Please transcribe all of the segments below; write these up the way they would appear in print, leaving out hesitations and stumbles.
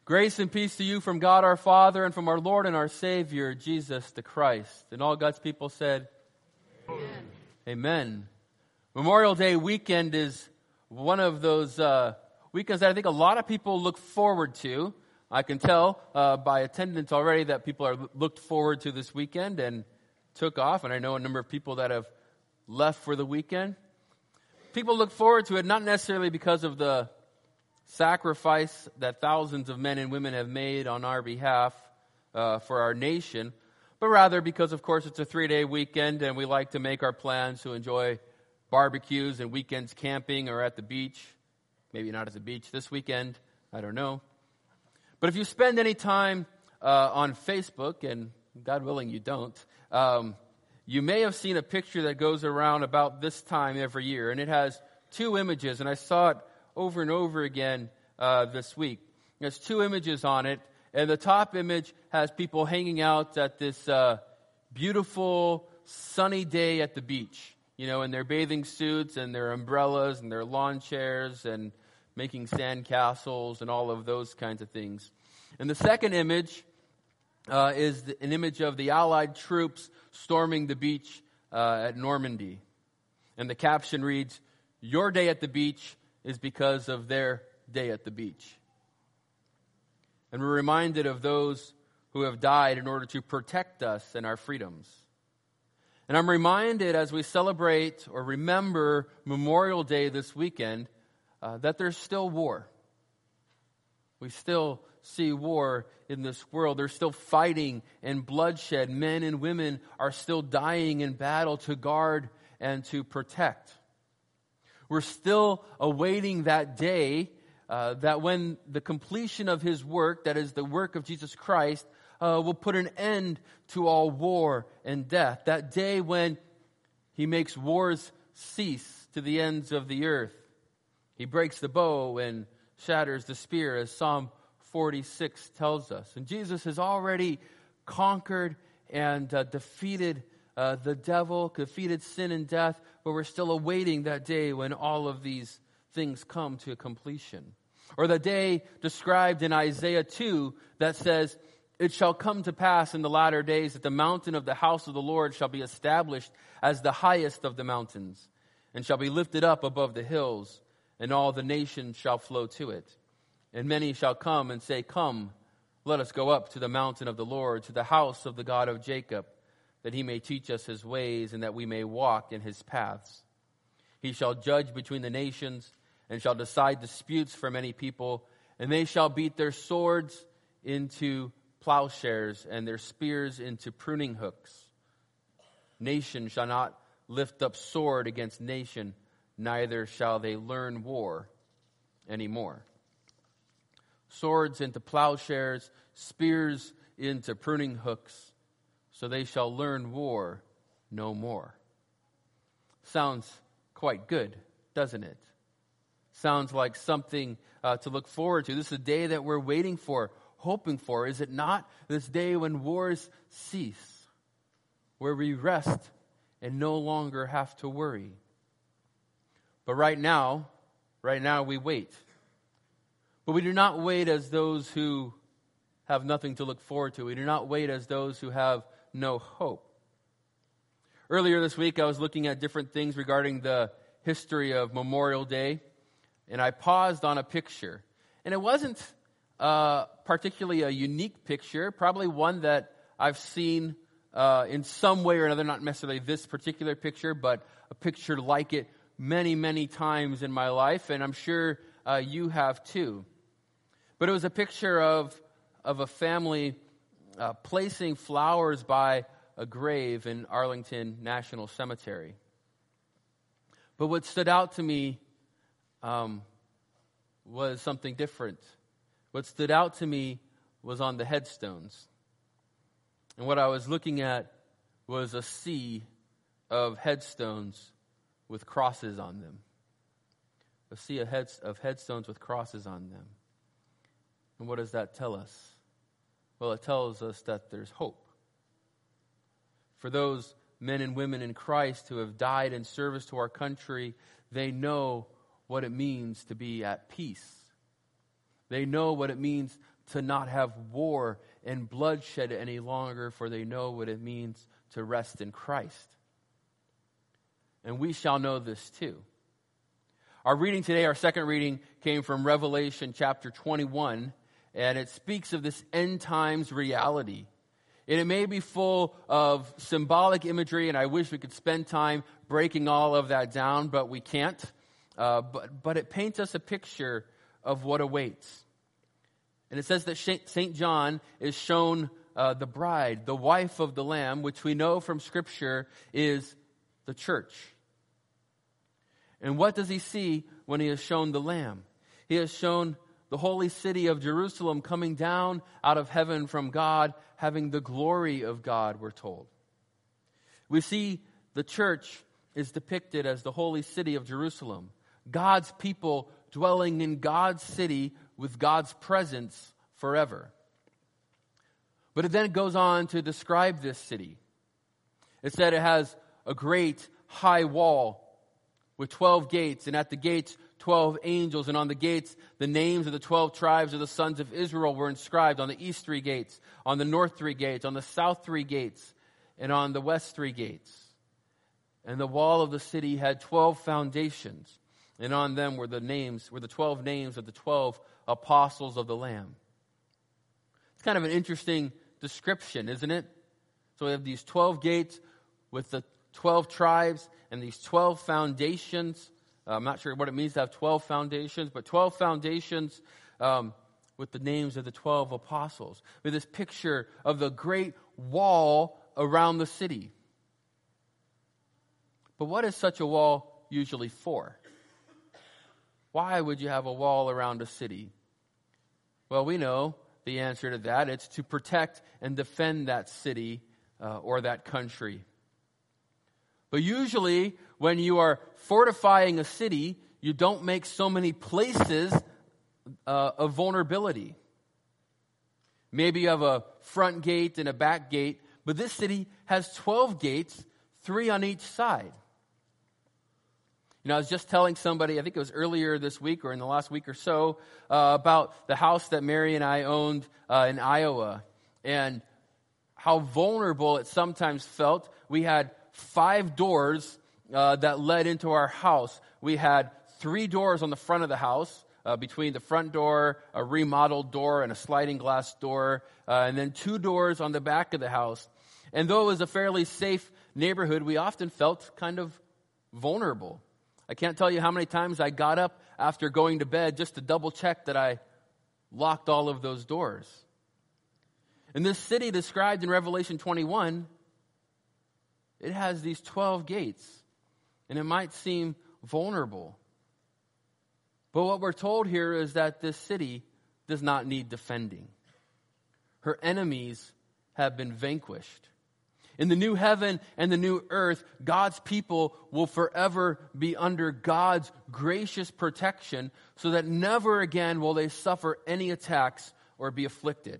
Grace and peace to you from God our Father and from our Lord and our Savior, Jesus the Christ. And all God's people said, Amen. Amen. Memorial Day weekend is one of those weekends that I think a lot of people look forward to. I can tell by attendance already that people are looked forward to this weekend and took off. And I know a number of people that have left for the weekend. People look forward to it not necessarily because of the sacrifice that thousands of men and women have made on our behalf for our nation, but rather because, of course, it's a 3-day weekend and we like to make our plans to enjoy barbecues and weekends camping or at the beach. Maybe not at the beach this weekend, I don't know. But if you spend any time on Facebook, and God willing you don't, you may have seen a picture that goes around about this time every year, and it has two images, and I saw it over and over again this week. There's two images on it, and the top image has people hanging out at this beautiful sunny day at the beach, you know, in their bathing suits and their umbrellas and their lawn chairs and making sand castles and all of those kinds of things. And the second image is an image of the Allied troops storming the beach at Normandy. And the caption reads, "Your day at the beach is because of their day at the beach." And we're reminded of those who have died in order to protect us and our freedoms. And I'm reminded as we celebrate or remember Memorial Day this weekend that there's still war. We still see war in this world. There's still fighting and bloodshed. Men and women are still dying in battle to guard and to protect. We're still awaiting that day that when the completion of His work, that is the work of Jesus Christ, will put an end to all war and death. That day when He makes wars cease to the ends of the earth. He breaks the bow and shatters the spear, as Psalm 46 tells us. And Jesus has already conquered and defeated the devil, defeated sin and death, but we're still awaiting that day when all of these things come to completion. Or the day described in Isaiah 2 that says, "It shall come to pass in the latter days that the mountain of the house of the Lord shall be established as the highest of the mountains, and shall be lifted up above the hills, and all the nations shall flow to it. And many shall come and say, 'Come, let us go up to the mountain of the Lord, to the house of the God of Jacob, that He may teach us His ways, and that we may walk in His paths. He shall judge between the nations, and shall decide disputes for many people, and they shall beat their swords into plowshares, and their spears into pruning hooks. Nation shall not lift up sword against nation, neither shall they learn war anymore.'" Swords into plowshares, spears into pruning hooks, so they shall learn war no more. Sounds quite good, doesn't it? Sounds like something to look forward to. This is a day that we're waiting for, hoping for. Is it not? This day when wars cease, where we rest and no longer have to worry. But right now we wait. But we do not wait as those who have nothing to look forward to. We do not wait as those who have no hope. Earlier this week, I was looking at different things regarding the history of Memorial Day, and I paused on a picture. And it wasn't particularly a unique picture, probably one that I've seen in some way or another, not necessarily this particular picture, but a picture like it many, many times in my life, and I'm sure you have too. But it was a picture of a family placing flowers by a grave in Arlington National Cemetery. But what stood out to me was something different. What stood out to me was on the headstones. And what I was looking at was a sea of headstones with crosses on them. A sea of headstones with crosses on them. And what does that tell us? Well, it tells us that there's hope. For those men and women in Christ who have died in service to our country, they know what it means to be at peace. They know what it means to not have war and bloodshed any longer, for they know what it means to rest in Christ. And we shall know this too. Our reading today, our second reading, came from Revelation chapter 21, and it speaks of this end times reality. And it may be full of symbolic imagery, and I wish we could spend time breaking all of that down, but we can't. But it paints us a picture of what awaits. And it says that St. John is shown the bride, the wife of the Lamb, which we know from Scripture is the church. And what does he see when he is shown the Lamb? He is shown the holy city of Jerusalem coming down out of heaven from God, having the glory of God, we're told. We see the church is depicted as the holy city of Jerusalem, God's people dwelling in God's city with God's presence forever. But it then goes on to describe this city. It said it has a great high wall with 12 gates, and at the gates 12 angels, and on the gates the names of the 12 tribes of the sons of Israel were inscribed, on the east 3 gates, on the north 3 gates, on the south 3 gates, and on the west 3 gates. And the wall of the city had 12 foundations, and on them were the 12 names of the 12 apostles of the Lamb. It's kind of an interesting description, isn't it? So we have these 12 gates with the 12 tribes and these 12 foundations. I'm not sure what it means to have 12 foundations, but 12 foundations with the names of the 12 apostles. With this picture of the great wall around the city. But what is such a wall usually for? Why would you have a wall around a city? Well, we know the answer to that. It's to protect and defend that city or that country. But usually, when you are fortifying a city, you don't make so many places of vulnerability. Maybe you have a front gate and a back gate, but this city has 12 gates, 3 on each side. You know, I was just telling somebody, I think it was earlier this week or in the last week or so, about the house that Mary and I owned in Iowa, and how vulnerable it sometimes felt. We had 5 doors that led into our house. We had 3 doors on the front of the house, between the front door, a remodeled door, and a sliding glass door, and then 2 doors on the back of the house. And though it was a fairly safe neighborhood, we often felt kind of vulnerable. I can't tell you how many times I got up after going to bed just to double check that I locked all of those doors. And this city described in Revelation 21, it has these 12 gates, and it might seem vulnerable. But what we're told here is that this city does not need defending. Her enemies have been vanquished. In the new heaven and the new earth, God's people will forever be under God's gracious protection, so that never again will they suffer any attacks or be afflicted.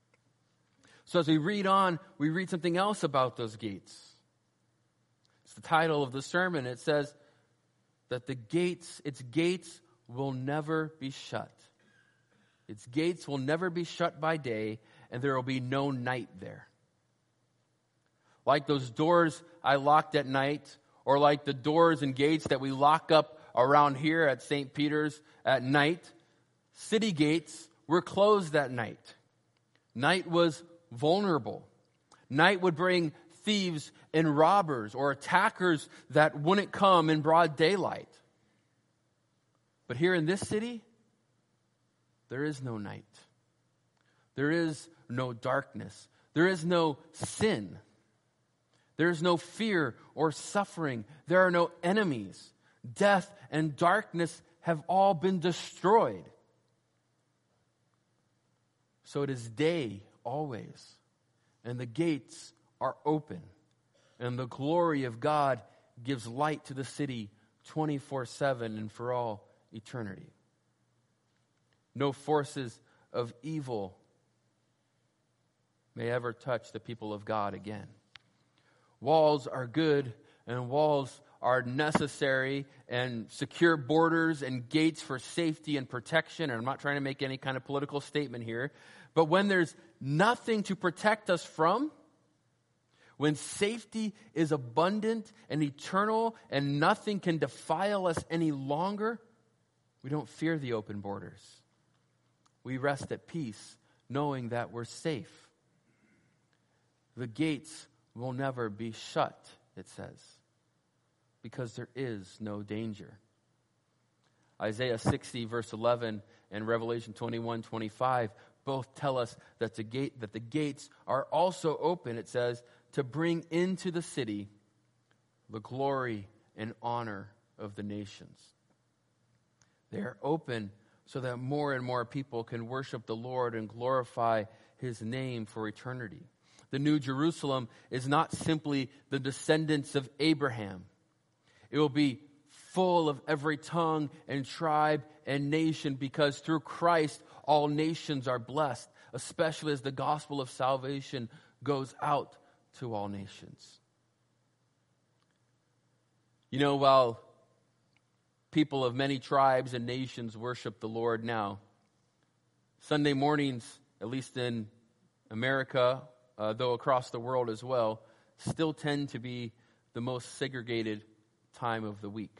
So as we read on, we read something else about those gates. It's the title of the sermon. It says that its gates will never be shut. Its gates will never be shut by day, and there will be no night there. Like those doors I locked at night, or like the doors and gates that we lock up around here at St. Peter's at night, city gates were closed that night. Night was vulnerable. Night would bring thieves and robbers or attackers that wouldn't come in broad daylight. But here in this city, there is no night. There is no darkness. There is no sin. There is no fear or suffering. There are no enemies. Death and darkness have all been destroyed. So it is day always, and the gates are open, and the glory of God gives light to the city 24/7 and for all eternity. No forces of evil may ever touch the people of God again. Walls are good and walls are necessary, and secure borders and gates for safety and protection. And I'm not trying to make any kind of political statement here. But when there's nothing to protect us from, when safety is abundant and eternal and nothing can defile us any longer, we don't fear the open borders. We rest at peace knowing that we're safe. The gates will never be shut, it says, because there is no danger. Isaiah 60 verse 11 and Revelation 21:25 both tell us that the gates are also open, it says, to bring into the city the glory and honor of the nations. They are open so that more and more people can worship the Lord and glorify his name for eternity. The New Jerusalem is not simply the descendants of Abraham. It will be full of every tongue and tribe and nation, because through Christ all nations are blessed, especially as the gospel of salvation goes out to all nations. You know, while people of many tribes and nations worship the Lord now, Sunday mornings, at least in America, though across the world as well, still tend to be the most segregated time of the week.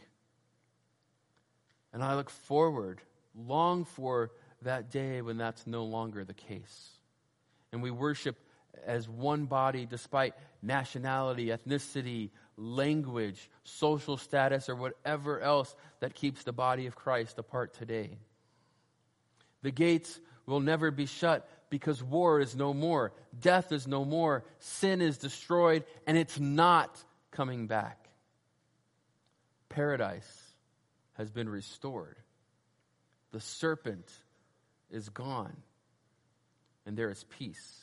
And I look forward, long for that day when that's no longer the case. And we worship as one body despite nationality, ethnicity, language, social status, or whatever else that keeps the body of Christ apart today. The gates will never be shut because war is no more, death is no more, sin is destroyed, and it's not coming back. Paradise has been restored. The serpent is gone, and there is peace.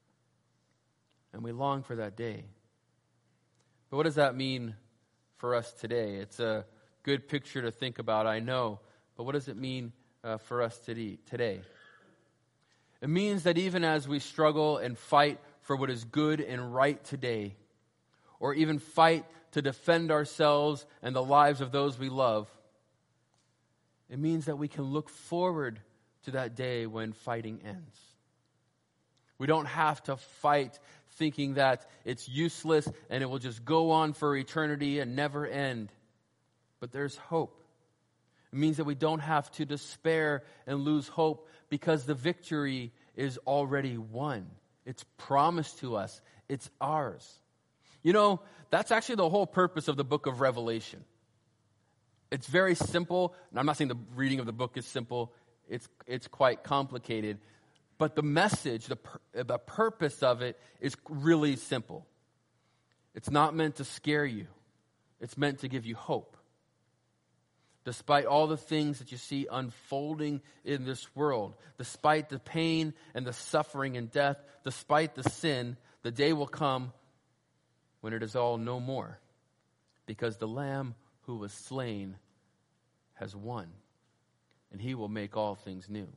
And we long for that day. But what does that mean for us today? It's a good picture to think about, I know. But what does it mean for us today? It means that even as we struggle and fight for what is good and right today, or even fight to defend ourselves and the lives of those we love, it means that we can look forward to that day when fighting ends. We don't have to fight thinking that it's useless and it will just go on for eternity and never end. But there's hope. It means that we don't have to despair and lose hope because the victory is already won. It's promised to us. It's ours. You know, that's actually the whole purpose of the book of Revelation. It's very simple. And I'm not saying the reading of the book is simple. It's quite complicated. But the message, the purpose of it is really simple. It's not meant to scare you. It's meant to give you hope. Despite all the things that you see unfolding in this world, despite the pain and the suffering and death, despite the sin, the day will come when it is all no more. Because the Lamb who was slain has won, and he will make all things new.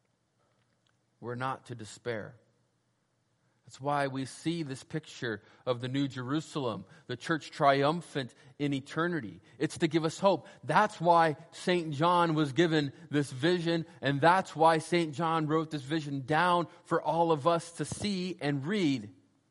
We're not to despair. That's why we see this picture of the New Jerusalem, the church triumphant in eternity. It's to give us hope. That's why St. John was given this vision, and that's why St. John wrote this vision down for all of us to see and read,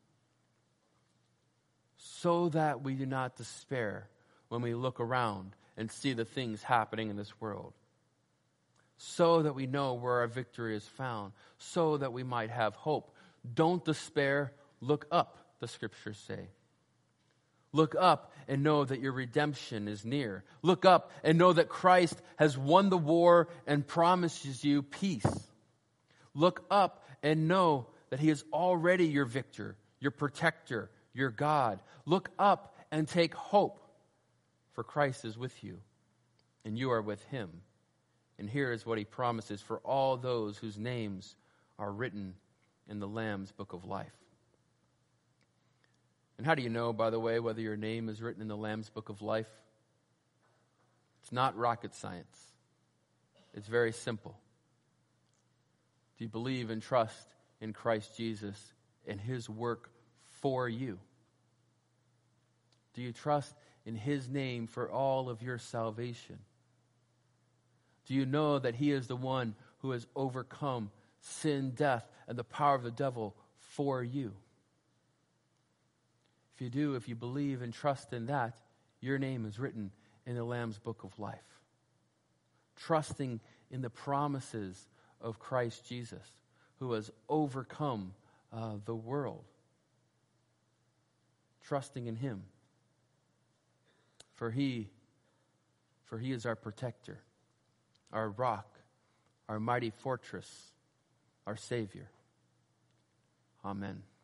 so that we do not despair when we look around and see the things happening in this world. So that we know where our victory is found, so that we might have hope. Don't despair, look up, the scriptures say. Look up and know that your redemption is near. Look up and know that Christ has won the war and promises you peace. Look up and know that he is already your victor, your protector, your God. Look up and take hope, for Christ is with you, and you are with him. And here is what he promises for all those whose names are written in the Lamb's book of life. And how do you know, by the way, whether your name is written in the Lamb's book of life? It's not rocket science. It's very simple. Do you believe and trust in Christ Jesus and his work for you? Do you trust in his name for all of your salvation? Do you know that he is the one who has overcome sin, death, and the power of the devil for you? If you do, if you believe and trust in that, your name is written in the Lamb's Book of Life. Trusting in the promises of Christ Jesus, who has overcome the world. Trusting in him. For he is our protector, our rock, our mighty fortress, our Savior. Amen.